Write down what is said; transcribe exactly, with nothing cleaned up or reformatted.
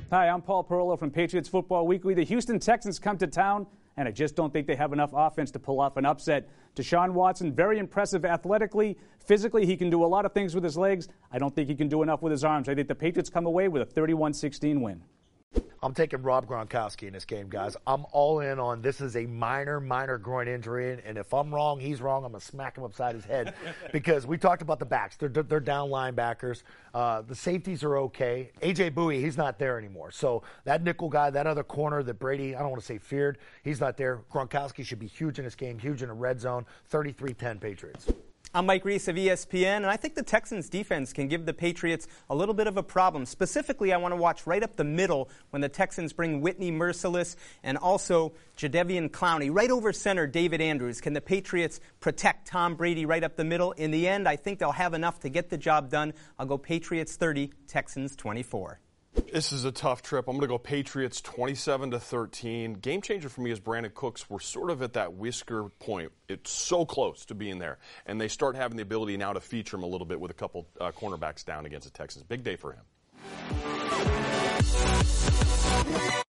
Hi, I'm Paul Perlow from Patriots Football Weekly. The Houston Texans come to town, and I just don't think they have enough offense to pull off an upset. Deshaun Watson, very impressive athletically. Physically, he can do a lot of things with his legs. I don't think he can do enough with his arms. I think the Patriots come away with a thirty-one sixteen win. I'm taking Rob Gronkowski in this game, guys. I'm all in on this is a minor, minor groin injury, and if I'm wrong, he's wrong. I'm going to smack him upside his head because we talked about the backs. They're, they're down linebackers. Uh, the safeties are okay. A J. Bowie, he's not there anymore. So that nickel guy, that other corner that Brady, I don't want to say feared, he's not there. Gronkowski should be huge in this game, huge in the red zone. thirty-three ten Patriots. I'm Mike Reese of E S P N, and I think the Texans' defense can give the Patriots a little bit of a problem. Specifically, I want to watch right up the middle when the Texans bring Whitney Mercilus and also Jadeveon Clowney. Right over center, David Andrews. Can the Patriots protect Tom Brady right up the middle? In the end, I think they'll have enough to get the job done. I'll go Patriots thirty, Texans twenty-four. This is a tough trip. I'm going to go Patriots twenty-seven to thirteen. Game changer for me is Brandon Cooks. We're sort of at that whisker point. It's so close to being there. And they start having the ability now to feature him a little bit with a couple uh, cornerbacks down against the Texans. Big day for him.